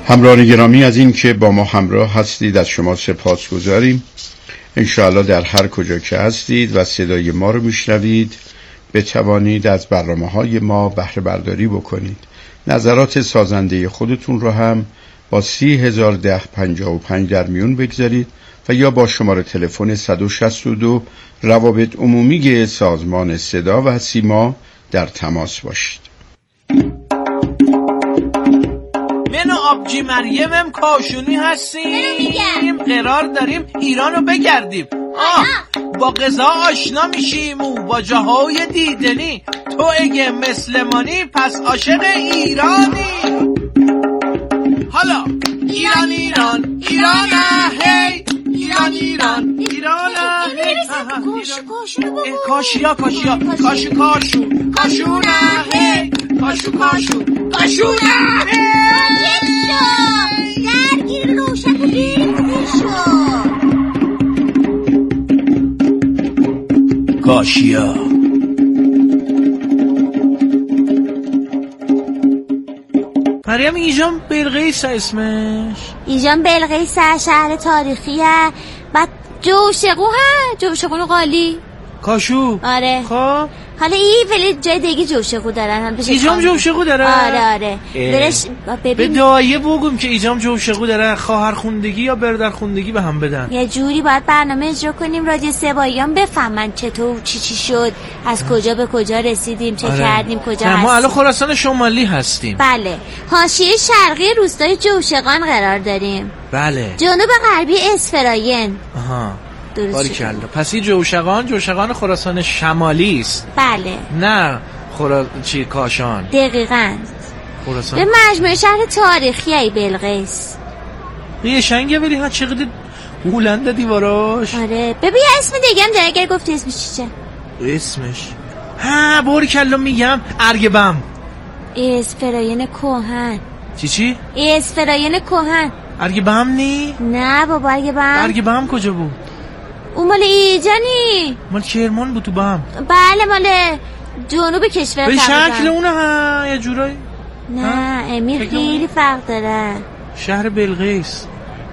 همراهان گرامی، از این که با ما همراه هستید از شما سپاسگزاریم. انشاءالله در هر کجا که هستید و صدای ما رو میشنوید بتوانید از برنامه‌های ما بهره برداری بکنید. نظرات سازنده خودتون رو هم با 301055 در میون بگذارید و یا با شماره تلفن 162 روابط عمومی سازمان صدا و سیما در تماس باشید. من و آبجی مریمم کاشونی هستیم، قرار داریم ایرانو بگردیم. با غذا آشنا میشیم و با جاهای دیدنی. تو اگه مسلمانی پس عاشق ایرانی. حالا ایران ایران ایران هی، ایران ایران ایران هی. کاشیا کاشیا کاشو کاشو کاشو هی، کاشو کاشو کاشو هی. درگیر روشن بیرون شو کاشیا. مریم ایجام بلقیس اسمش. ایجام بلقیس شهر تاریخیه. بعد جوشقو ها، جوشقو قالی کاشو. آره. خب حالا این ولی جای دیگه جوشقو دارن. ایجام جوشقو داره؟ آره. برش به دایه بگم که ایجام جوشقو داره، خواهر خوندگی یا برادر خوندگی به هم بدن. یه جوری باید برنامه اجرا کنیم رادیو سباییان بفهمن چطور چی شد، از کجا به کجا رسیدیم، چه کردیم، کجا هستیم. ما الان خراسان شمالی هستیم. بله. حاشیه شرقی روستای جوشقان قرار داریم. بله. جنوب غربی اسفراین. آها. باریکلا. پس این جوشقان خراسان شمالی است. بله. نه کاشان. دقیقاً. خراسان. به مجموعه شهر تاریخی بلقیس. یه شنگه ولی ها چقدر هولنده دیواراش. آره. ببین اسم دیگه هم داره، اگر گفتی اسمش چیه؟ اسمش باریکلا میگم ارگبم. اسفراین کوهن. چی؟ اسفراین کوهن. ارگبم نی؟ نه بابا ارگبم کجا بود؟ اون مال ایجانی. مال کرمان بود تو بهم. بله مال جنوب کشور. به شکل اونه ها یه جورایی. نه امیر خیلی فرق داره. شهر بلقیس.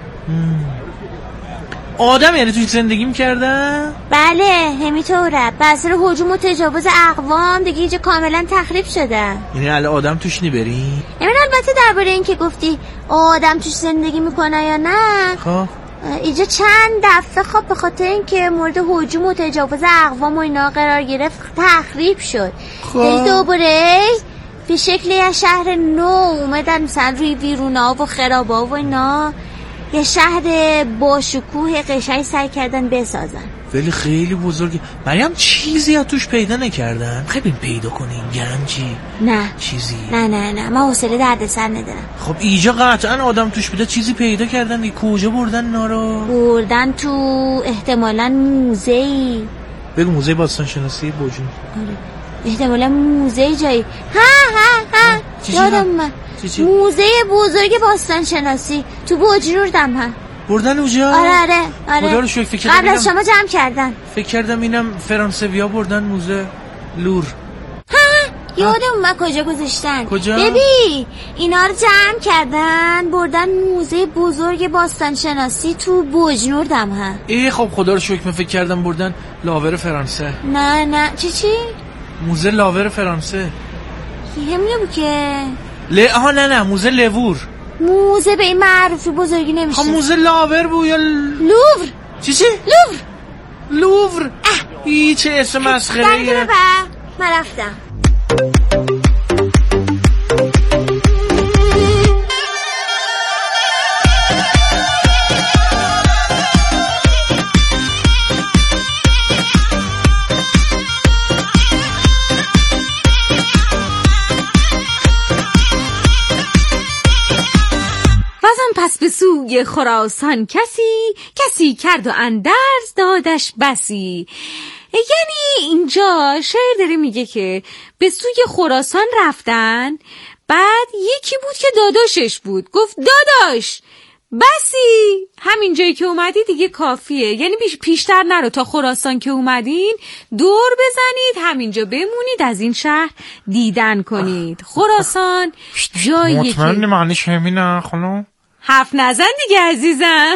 آدم یعنی توی زندگی میکردن؟ بله همینطوره. بسر هجوم و تجاوز اقوام دیگه اینجا کاملا تخریب شده. یعنی الان آدم توش نبری؟ البته درباره این که گفتی آدم توش زندگی میکنه یا نه، خب اینجا چند دفعه خب به خاطر اینکه مورد هجوم و تجاوز اقوام و اینا قرار گرفت تخریب شد. خب دوباره به شکلی از شهر نو اومدن، مثلا روی ویرونا و خرابا و اینا یه شهر با شکوه قشنگ سعی کردن بسازن. ولی خیلی بزرگه. مریم چیزی از توش پیدا نکردن؟ خیلی پیدا کنین گنجی؟ نه چیزی؟ نه من حوصله دردسر ندارم. خب اینجا قطعا آدم توش بوده، چیزی پیدا کردن. کجا بردن نارو؟ بردن تو احتمالاً موزه‌ای. بگو موزه باستان شناسی بوجون. آره احتمالاً موزه جایی. ها یادم من موزه بزرگ باستان شناسی تو بوجنور دم ها بردن اونجا. آره خدا رو شکر. فکر قبل از شما جمع کردن. فکر کردم اینم فرانسویا بردن موزه لور. یادم من کجا گذاشتن. کجا؟ ببین اینا رو جمع کردن بردن موزه بزرگ باستان شناسی تو بوجنور دم ها. خب خدا رو شکر. من فکر کردم بردن لاور فرانسه. نه چی؟ موزه لاور فرانسه. همینه بود که نه موزه لوور. موزه به این معروفی بزرگی نمیشه. خب موزه لاور بود یا لوور. چی؟ لوور. چه اسم مسخره‌ایه. من رفتم. پس به سوی خراسان کسی کرد و اندرز دادش بسی. یعنی اینجا شاعر داره میگه که به سوی خراسان رفتن، بعد یکی بود که داداشش بود گفت داداش بسی همین جایی که اومدی دیگه کافیه، یعنی پیشتر نرو. تا خراسان که اومدین دور بزنید، همینجا بمونید، از این شهر دیدن کنید. خراسان جاییه که مطمئنی معنیش همینه خانم؟ حرف نزن دیگه عزیزم.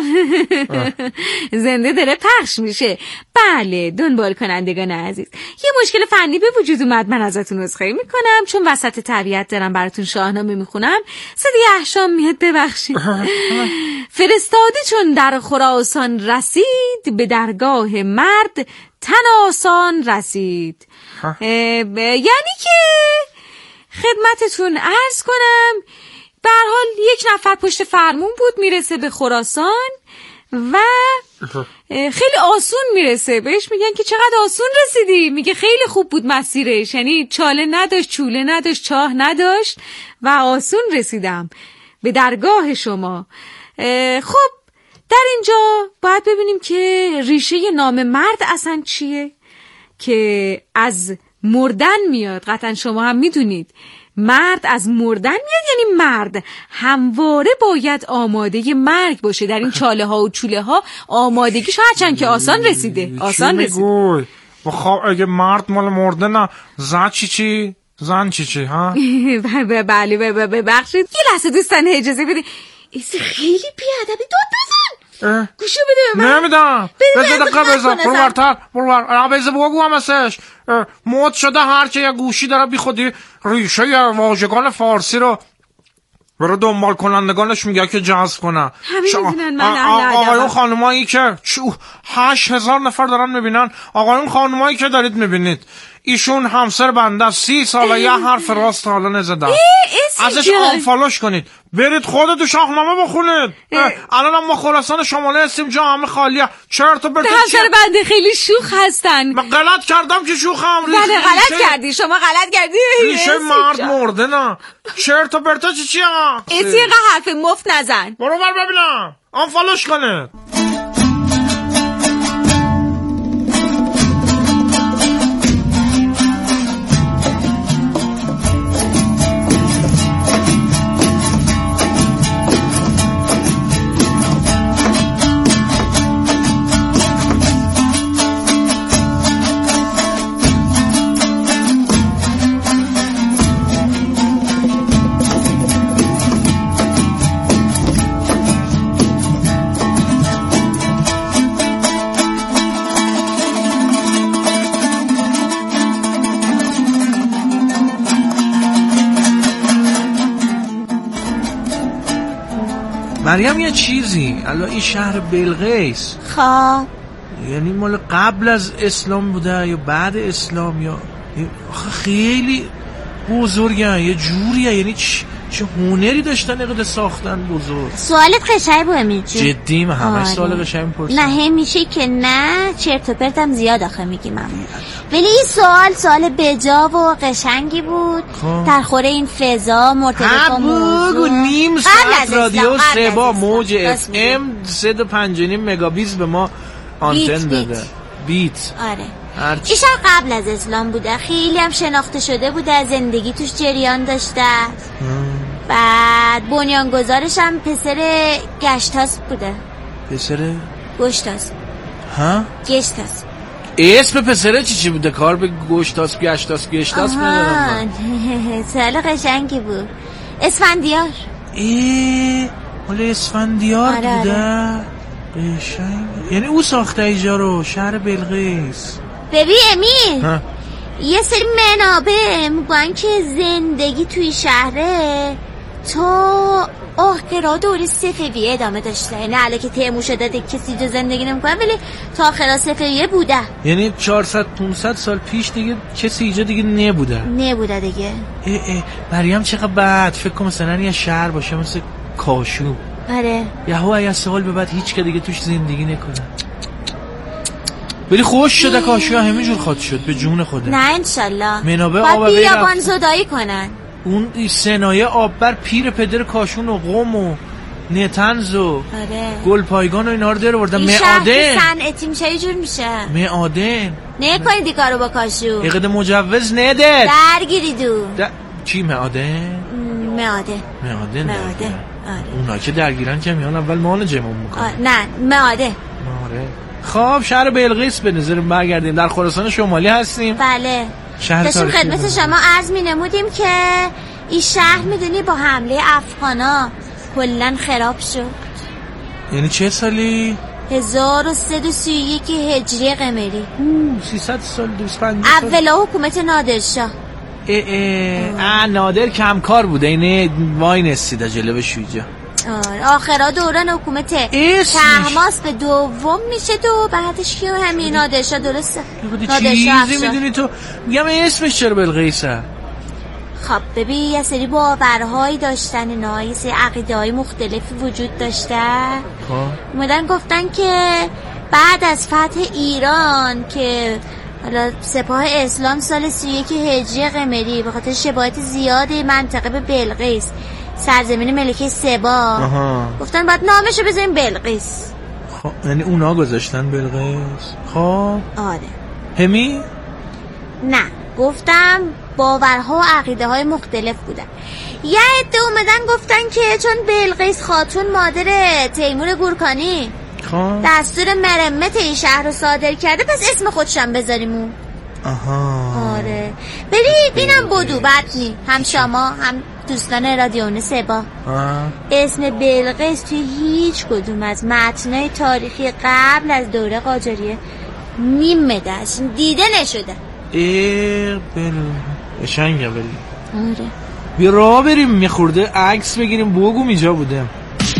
زنده داره پخش میشه. بله دنبال کنندگان عزیز، یه مشکل فنی به وجود اومد، من ازتون عذرخواهی میکنم چون وسط طبیعت دارم براتون شاهنامه میخونم، صدای احشام میاد، ببخشید. فرستاده چون در خراسان رسید، به درگاه مرد تن آسان رسید. یعنی که خدمتتون عرض کنم به هر حال یک نفر پشت فرمون بود، میرسه به خراسان و خیلی آسون میرسه. بهش میگن که چقدر آسون رسیدی؟ میگه خیلی خوب بود مسیرش، یعنی چاله نداشت، چوله نداشت، چاه نداشت و آسون رسیدم به درگاه شما. خب در اینجا باید ببینیم که ریشه نام مرد اصلا چیه که از مردن میاد. قطعا شما هم میدونید مرد از مردن میاد، یعنی مرد همواره باید آماده مرگ باشه. در این چاله ها و چوله ها آمادگیش هرچند که آسان رسیده، آسان رسیده. خب اگه مرد مال مرده نه، زن چی؟ زن چی ها؟ بله ببخشید یه لحظه دوستان اجازه بدید. ایسی خیلی بیادبی، داد بزن، گوشو بده من. نمیدم، بذار دقیقه بذار، برو بذار بگو هم ازش موت شده هر که یه گوشی داره بی خودی ریشه واژگان فارسی رو برو دنبال کنندگانش میگه که جذب کنه. آقایون خانمایی که 8000 نفر دارن میبینن، آقایون خانمایی که دارید میبینید، ایشون همسر بنده 30 ساله یه حرف راست حالا نزدن، ازش آنفالوش کنید، برید خودتو شاهنامه بخونید. الان ما خراسان شمالی هستیم، جا همه خالیه، چرت و پرت. همسر بنده خیلی شوخ هستن. من غلط کردم که شوخم؟ بله غلط کردی، شما غلط کردی. ریشه مرد مرده نه، چرت و پرت چیه؟ ایسی حرف مفت نزن، برو بر ببینم آنفالوش کنید. مریم یه چیزی، الان این شهر بلقیس خب یعنی مال قبل از اسلام بوده یا بعد اسلام؟ یا خیلی بزرگه یه جوریه، یعنی چه هنری داشتن اقدر ساختن بزرگ. سوالت قشنگ بود امیر جون. جدی من همه سوال قشنگ پرسیدم. نه همیشه که نه، چرت و پرتم زیاد آخه میگی ممنون. ولی این سوال بجا و قشنگی بود. در خوره این فضا مرتبط با موضوع. نیم ساعت رادیو سبا موج FM 105.5 مگابیت به ما آنتن داده. بیت. آره. این شهر قبل از اسلام بوده، خیلی هم شناخته شده بوده، زندگی توش جریان داشته. بعد بنیانگذارش هم پسر گشتاس بوده. پسر؟ گشتاس. ها؟ گشتاس. اسم پسره چی بوده؟ کار به گشتاس ندارم. سوال قشنگی بود. اسفندیار. مال اسفندیار بوده. قشنگ. یعنی او ساخته اینجا رو، شهر بلقیس. ببین امیر، یه سری منابع میگن که زندگی توی شهره تا آخرا دوره صفویه ادامه داشته. یعنی الان که تیمور شده کسی جو زندگی نمیکنه، ولی تا آخرا صفویه بوده. یعنی 400-500 سال پیش دیگه کسی اینجا دیگه نبوده دیگه. مریم چقدر بد. فکر کنم مثلا یه شهر باشه مثل کاشو. آره. یهو یه سال به بعد هیچ که دیگه توش زندگی نکنه. ولی خوش شده کاشو همینجور خاط شد به جون خوده. نه انشالله. منابع آب و بیابان زدایی کنن. اون صنایع آببر پیر پدر کاشون و قم و نتنزو گل پایگان و اینا رو در آوردن. معادن صنعتی میشه یه جور میشه. معادن نکنید این کارو با کاشو. اقد مجوز نده درگیری دو. چی معادن؟ معادن. اونا که درگیرن که میان اول مال جمعون میکنن. نه معاده. خب شهر بلقیس به نظر برگردیم. در خراسان شمالی هستیم. بله. شهر تاریخی خدمت شما عرض می‌نمودیم که این شهر میدونی با حمله افغانا کلاً خراب شد. یعنی چه سالی؟ 1331 هجری قمری. 300 سال 250 سال. اولا حکومت نادرشاه. نادر کمکار بوده. اینه وای نستیده جلوه شویجا. آخرا دوران حکومت طهماسپ دوم میشه و بعدش که همین نادرشاه. درسته چیزی میدونی تو؟ میگم اسمش چرا بلقیسه؟ خب ببین یه سری باورهایی داشتن اینا، یه سری عقیده‌های مختلفی وجود داشته. اومدن گفتن که بعد از فتح ایران که حالا سپاه اسلام سال 31 هجری قمری به خاطر شباهت زیاد منطقه به بلقیس سرزمین ملکه سبا گفتن بعد نامشو بذاریم بلقیس. خب یعنی اونا گذاشتن بلقیس. خب آره. همی؟ نه گفتم باورها و عقیده های مختلف بودن. یه عده اومدن گفتن که چون بلقیس خاتون مادر تیمور گورکانی دستور مرمت این شهر رو صادر کرده پس اسم خودشم بذاریم اون. آره برید اینم بدو بدنی هم شما هم دوستان رادیون سبا اسم بلقیس توی هیچ کدوم از متنای تاریخی قبل از دوره قاجاریه نیمدهش دیده نشده. قشنگه ولی. آره بیا راه بریم میخورده عکس بگیریم بگو اینجا بودم.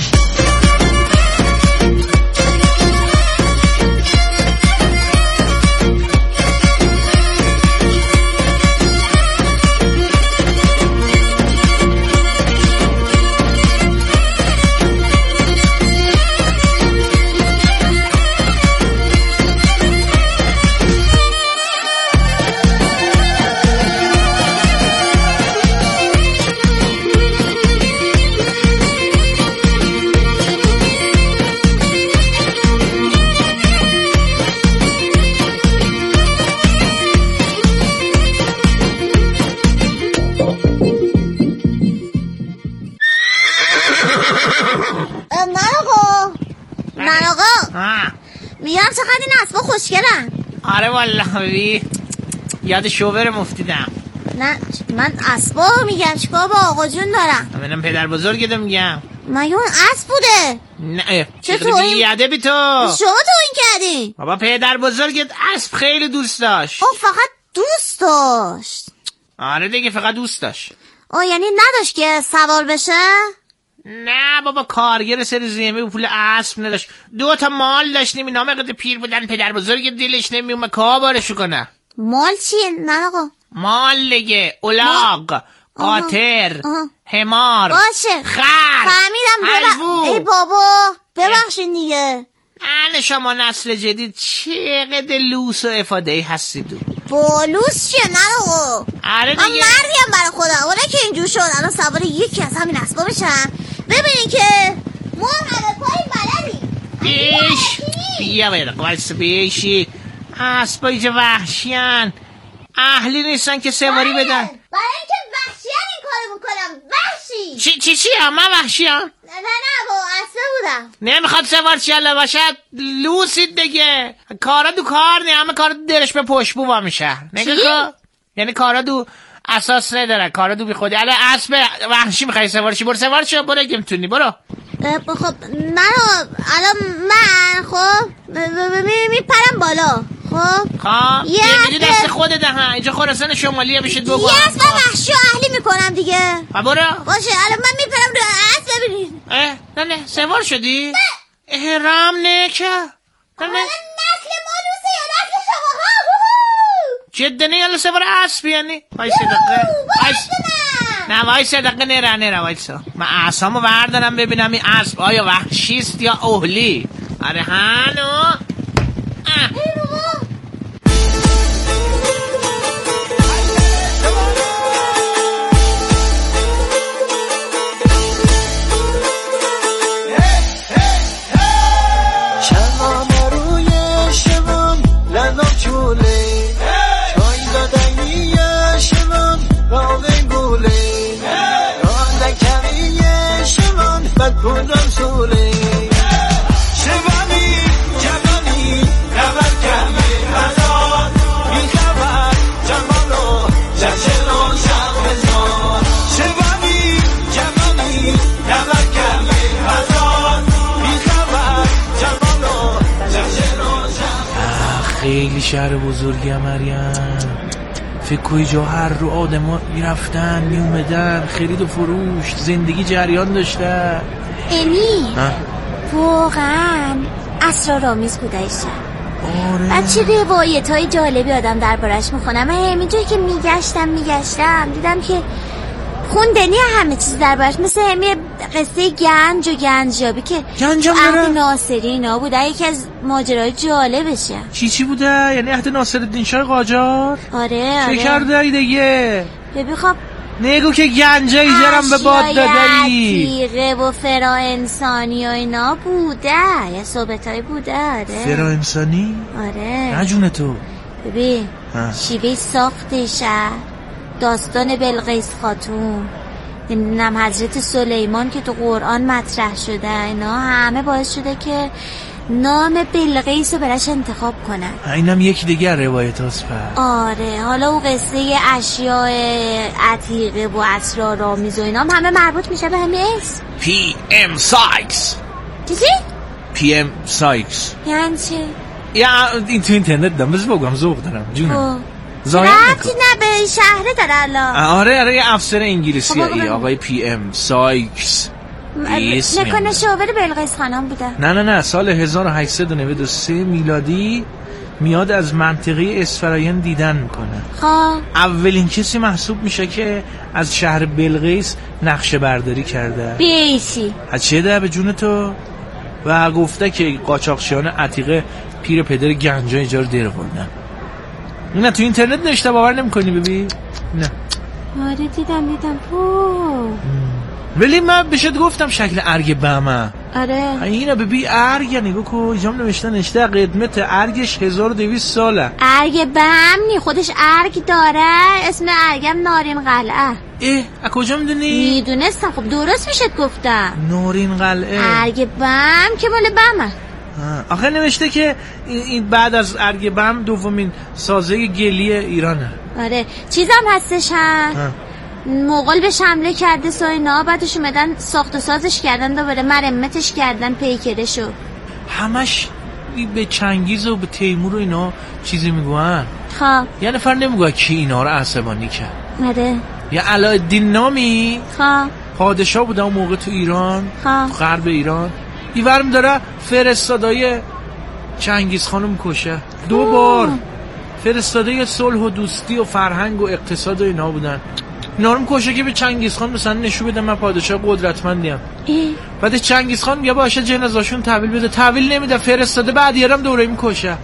میگم چقدر این اسبا خوشگلن. آره والله ببین یاد شوور مفتیدم. نه من اسبا میگم چیکار با آقا جون دارم. منم پدر بزرگتو میگم. مگه اون اسب بوده؟ نه چطور یاده بی تو شما تو این کردی؟ بابا پدر بزرگت اسب خیلی دوست داشت. فقط دوست داشت؟ آره دیگه فقط دوست داشت. یعنی نداشت که سوار بشه؟ نه بابا کارگر سر زمین و پول اسب نداشت. 2 تا مال داشتیم اینا مقدر پیر بودن پدر بزرگ دلش نمیومد کابارشو کنه. مال چیه؟ نه آقا مال دیگه الاغ قاطر حمار باشه خر فهمیدم. ای بابا ببخشید دیگه. شما نسل جدید چقدر لوس و افادهی هستید. لوس چیه؟ نه آقا آره دیگه من مردیم برای خدا. ولی که اینجور شد الان سوار یکی از همین اسبا بشم ببینین که ما همه پایی بلدیم. بیا باید بیشی اسبا اینجا وحشیان اهلی نیستن که سواری بدن. برای اینکه وحشیان این کارو میکنم. وحشی چی همه وحشیان؟ نه با اسبه بودم. نمیخواد سوار چی الله باشد لوسید دیگه. کارا دو کار نه همه کارا درش به پشت بو میشه. نگاه یعنی کارا دو اساس نداره. کارا دو بی خودی. الان اسب وحشی میخوای سوار شی برو سوار شو برو اگه میتونی برو. خب الان من خب میپرم بالا. خب یه دست خودت ها اینجا خراسان شمالیه بشه دو بار. یه اسب وحشی اهلی میکنم دیگه. برو باشه الان من میپرم رو اسب ببینید. نه سوار شدی؟ نه رام نکه. نسل ما روسه یا نسل شما ها؟ جدنی الان سوار اسب یعنی؟ وای صدقه نه وای صدقه نره وایسا من اسبامو بردارم ببینم این اسب آیا وحشیست یا اهلی. آره هانو از کجا شوله شبانی جوانی خبر کمی هزار بی خبر جمالو جشن و شهرزار شبانی جوانی خبر کمی هزار بی خبر جمالو جشن و شهرزار. خیلی شهر بزرگی مریم، فکر کنی جا هر رو آدم ها میرفتن میومدن، خرید و فروش، زندگی جریان داشته. امی واقعا اسرارآمیز بوده این شهر. آره. بعد چه روایت های جالبی آدم دربارش میخونم. من همینجایی که میگشتم دیدم که خوندنی همه چیز دربارش، مثل همین قصه گنج و گنجابی که عهد ناصری اینا بوده، یکی از ماجرای جالبشه. چی بوده؟ یعنی عهد ناصرالدین شاه قاجار؟ آره چه کرده دیگه؟ ببین خب نگو که گنجه ایجرم به باد دادی، عتیقه و فرا انسانی و اینا بوده، یه صحبتایی بوده. آره فرا انسانی؟ آره نجونه تو. ببین شیوه ساخت شهر، داستان بلقیس خاتون، نمیدونم حضرت سلیمان که تو قرآن مطرح شده، اینا همه باعث شده که نام بلقیس رو براش انتخاب کنن. اینم یکی دیگه روایت هست. آره حالا اون قصه اشیاء عتیقه و اسرارآمیز و اینا همه مربوط میشه به همین اسم پی ام سایکس. چیزی؟ پی ام سایکس یعنی چه؟ یا این تو اینترنت دارم، بس بگم ذوق دارم جونم. ربطی نه به شهره داره الان. آره یه افسر انگلیسی آقای پی ام سایکس نکنه شاور بلقیس خانم بوده؟ نه سال 1893 میلادی میاد از منطقه اصفراین دیدن میکنه. خب اولین کسی محسوب میشه که از شهر بلقیس نقشه برداری کرده. بیشی از چه ده به جون تو؟ و گفته که قاچاقچیان عتیقه پیر پدر گنجا اینجا رو در آوردن. نه تو اینترنت نوشته، باور نمیکنی ببین؟ نه آره دیدم ولی من بهت گفتم شکل ارگ بهمه. آره اینا ببین ارگ نگاه کو، اینجا نوشته قدمت ارگش 1200 ساله. ارگ بهم نی خودش ارگ داره، اسم ارگم نارین قلعه. از کجا میدونی؟ میدونستم، خب درست میشد گفتم. نارین قلعه ارگ بهم که مال بهمه. آخه نوشته که این بعد از ارگ بهم دومین سازه گلی ایرانه. آره چیزم هستش هم مغول به حمله کرده ساینا، بعدش اومدن ساخت و سازش کردن، دوباره مرمتش کردن، پیکرشو. همش به چنگیز و به تیمور و اینا چیزی میگوان. خب یه نفر نمیگوه کی اینا رو عصبانی کرد. آره یا علایالدین نامی خب پادشاه بوده اون موقع تو ایران، خب غرب ایران. این ورم داره فرستادای چنگیز خانم کشه. 2 بار فرستاده صلح و دوستی و فرهنگ و اقتصاد و اینا بودن. نارم کشه که به چنگیز خان مثلا نشون بده من پادشاه قدرتمندیم. بعد چنگیز خان میگه باشه جنازاشون تحویل بده، تحویل نمیده، فرستاده بعد یارم دوره میکشه.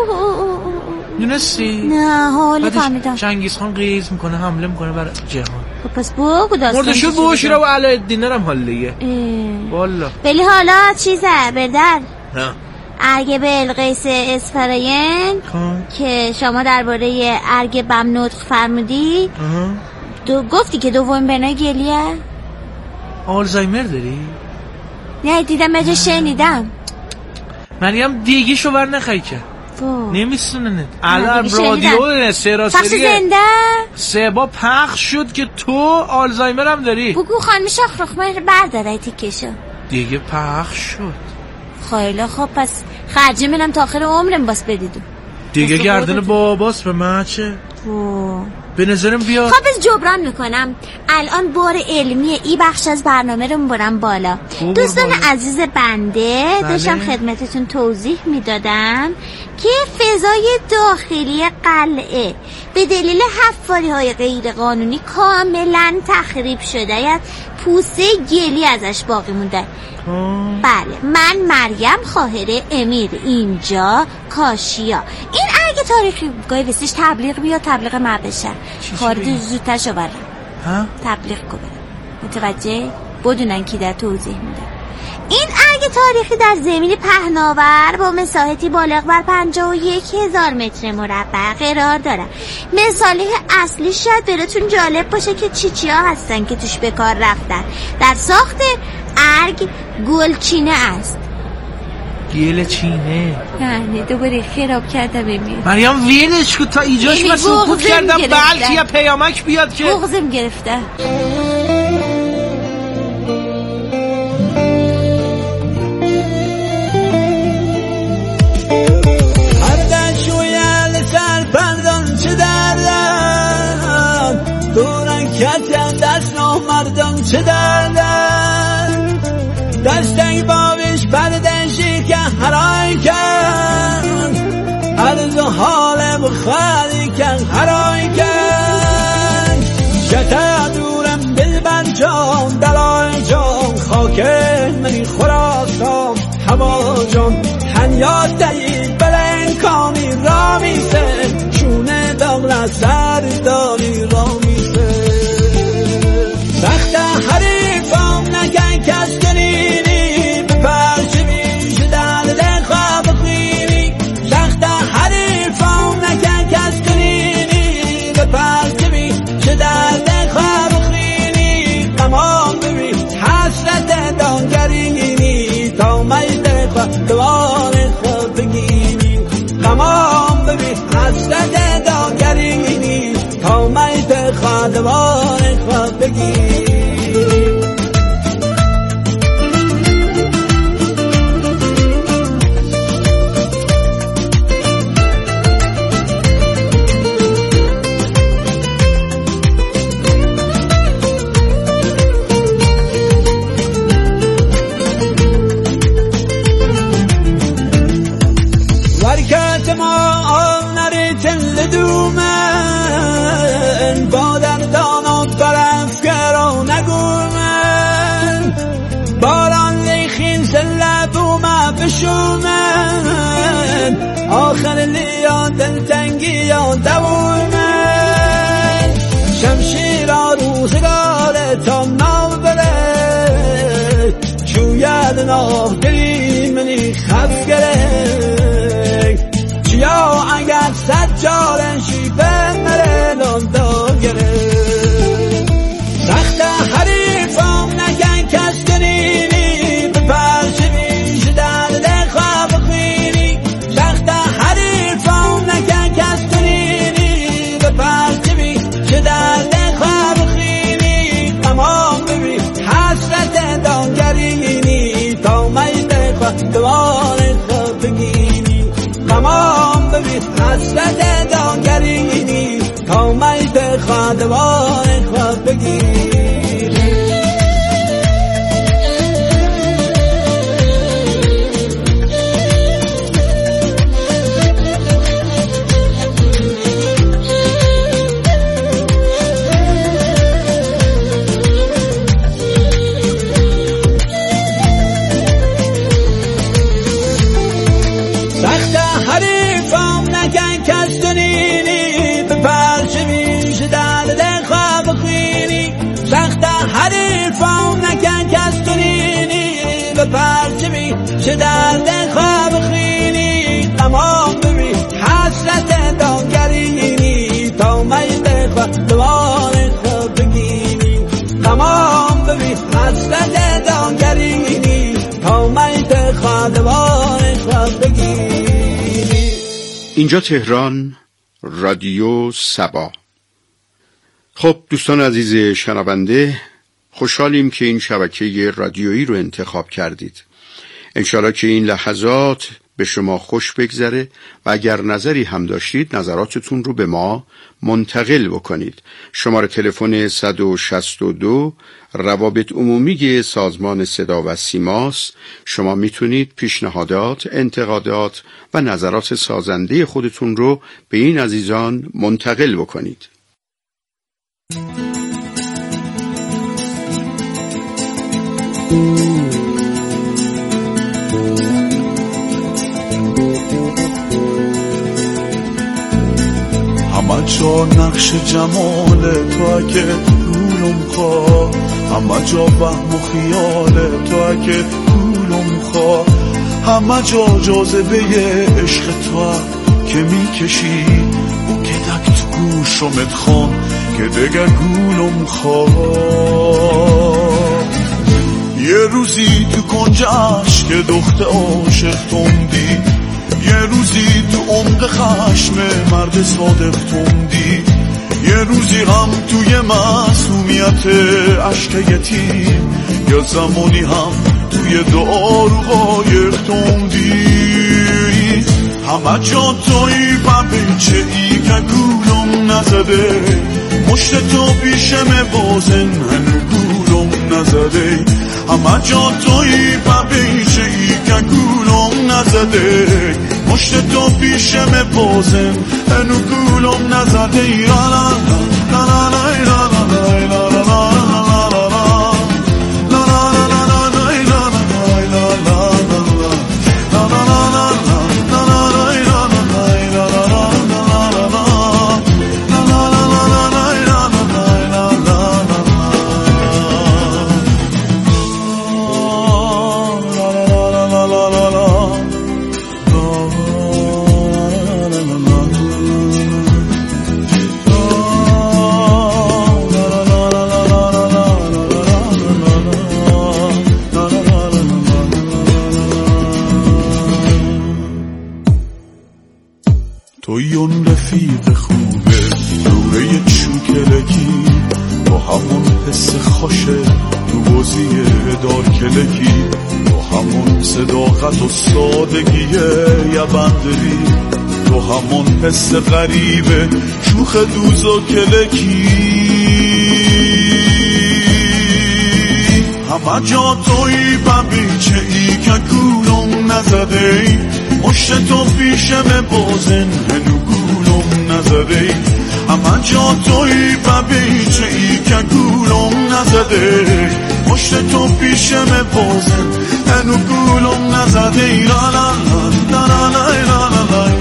دونستی؟ نه حالا فهمیدم. چنگیز خان قیز میکنه، حمله میکنه بر جهان. پس بگو داستان مردشور بوشی رو علایالدین هم حالیه والا. ولی حالا چیزه بردر نه ارگ بلقیس اصفراین که شما درباره ارگ بم نطق فرمودی، تو گفتی که دومین بنای گلیه. آلزایمر داری؟ نه دیدم بجا شنیدم. مریم دیگیشو بر نخوای که نمیسوننت. الان رادیو سراسری سبا پخش شد که تو آلزایمر هم داری. بگو خانم شاخرخمر برداره تیکشو. دیگه پخش شد. خیلی خب پس خرجی منم تا آخر عمرم باس بدیدو دیگه. گردن باباس به من چه؟ به نظرم بیا. خب از جبران میکنم الان بار علمی ای بخش از برنامه رو میبرم بالا. دوستان عزیز بنده داشتم خدمتتون توضیح میدادم که فضای داخلی قلعه به دلیل حفاری های غیر قانونی کاملا تخریب شده، یعنی پوسته گلی ازش باقی مونده. بله من مریم خواهر امیر، اینجا کاشیا. این ارگ تاریخی گاهی وستش تبلیغ بیا، تبلیغ مبشه خارج زودتر شو برم تبلیغ کو برم، متوجه بدونن کی در توضیح میده. این ارگ تاریخی در زمین پهناور با مساحتی بالغ بر 51,000 متر مربع قرار داره. مصالح اصلی شاید براتون جالب باشه که چی ها هستن که توش به کار رفتن در ساخت ارگ گلچینه است. گل چینه؟ نه دوباره خراب کردم امیر. مریم ویلش که تا ایجاش من سکوت کردم بلکه یا پیامک بیاد که بغضم گرفته. هر شویل سر پندان چه دردم دورن کتیم دست مردم چه دردم دستنگ باوش پردنشی که هرای کن عرض و حالم خالی کن هرای کن شتا دورم دلبر جان دلای جان خاکه منی خراسان هوا جان هنیاد دهی بلنکانی را میسه چونه داغ سر داری را میسه سخت حریفم نکن کس کنینی بپرچه بیش درد خواب خوینی سخت حریفم نکن کس کنینی بپرچه بیش درد خواب خوینی قمان ببین حسرت دانگرینی تا میده خواه دوار خواب بگینی قمان ببین حسرت دانگرینی تا میده خواه دوار خواب بگینی ورکت ما نری تل دومن با دردان و برفکر و نگومن باران لیخین سلبوم بشومن آخر لیا دلتنگی یا دومن شمشیر روزگار تا نام بره شوید ناه دلی منی خف گره یا اگر سجارن شیبه مره لاندا گره سخت حریفم نکن کس کنینی بپرچه بیش درد خواب خوینی سخت حریفم نکن کس کنینی بپرچه بیش درد خواب خوینی قمان ببین حسرت دانگرینی تا میده خواه دوار خواب بگینی قمان ببین حسرت دانگرینی تا میده خواه دوار خواب بگینی سخت حریفم نکن کس کنینی بپرچه بیش درد خواب خوینی سخت حریفم نکن کس کنینی بپرچه بیش درد خواب خوینی قمان ببین حسرت دانگرینی تا میده خواه دوار خواب بگینی قمان ببین حسرت دانگرینی تا میده خواه دوار خواب بگینی. اینجا تهران، رادیو سبا. خب دوستان عزیز شنونده، خوشحالیم که این شبکه رادیویی رو انتخاب کردید. انشاءالله که این لحظات به شما خوش بگذره و اگر نظری هم داشتید نظراتتون رو به ما منتقل بکنید. شماره تلفن 162 روابط عمومی سازمان صدا و سیماست. شما میتونید پیشنهادات، انتقادات و نظرات سازنده خودتون رو به این عزیزان منتقل بکنید. همه جا نقش جمال تو که گولم خواه همه جا وهم و خیال تو که گولم خواه همه جا جاذبه عشق تو که میکشی او که دک تو گوشمت خان که دگه گولم خواه یه روزی تو کنجش که دخت عاشق توندی، یه روزی تو عمق خشم مرد صادق توندی، یه روزی هم توی معصومیت عشق یتیم، یا زمانی هم توی دعا رو قایق توندی. همه جا توی بچه ای که گولم نزده، مشت تو پیشم بازن هنو گولم نزده. همه جا توی بچه ای که گولم نزده، مشت تو پیشم بازن هنو گولم نزده. لا لا لا لا لا لا لا لا لا. توی اون رفیق خوبه دوره چوکلکی، با همون حس خوشه تو بازی دار کلکی، با همون صداقت و سادگیه یه بندری، تو همون حس غریبه شوخ دوز و کلکی. همه جا توی بچه ای که گولم نزده، مشت تو پیشم بازن هنو گولم نزده. همه جا توی بچه ای که گولم نزده، مشت تو پیشم بازن هنو گولم نزده. لا لا لا لا لا لا لا.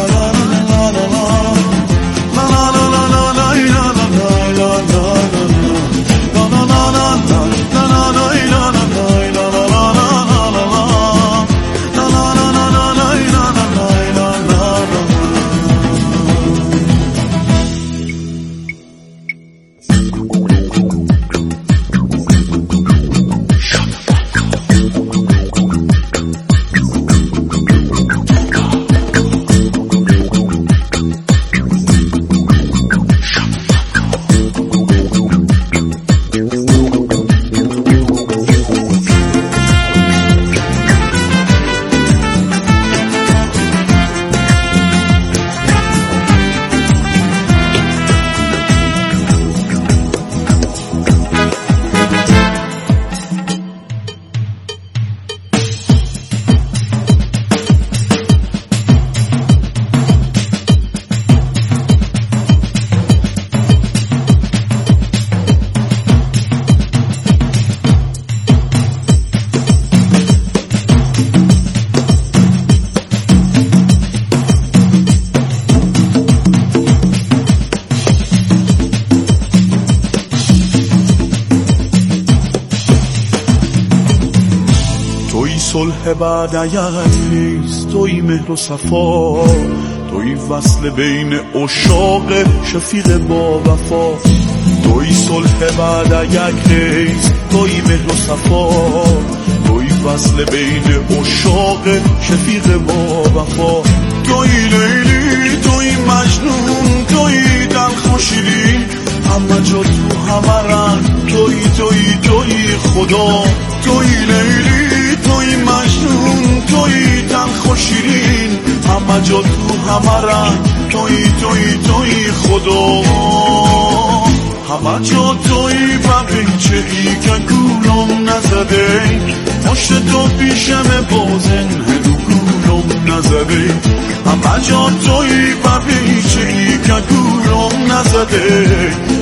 صلح بعد عیقیست، توی مهر و صفا، توی وصل بین عشاق شفیق با وفا. توی صلح بعد عیقیست، توی مهر و صفا، توی وصل بین عشاق شفیق با وفا. توی لیلی، توی مجنون، توی دلخ و شیرین، همه جا تو همه رنگ، توی خدا. توی لیلی، توی مجنون، توی تلخ و شیرین، همه جا تو همه رنگ، توی خدا. همه جا توی بچه ای که گولم نزده، مشت تو پیشم بازن هنو گولم نزده. همه جا توی بچه ای که گولم نزده،